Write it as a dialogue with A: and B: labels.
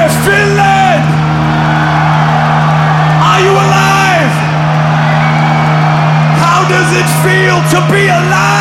A: there, Finland? Are you alive? How does it feel to be alive?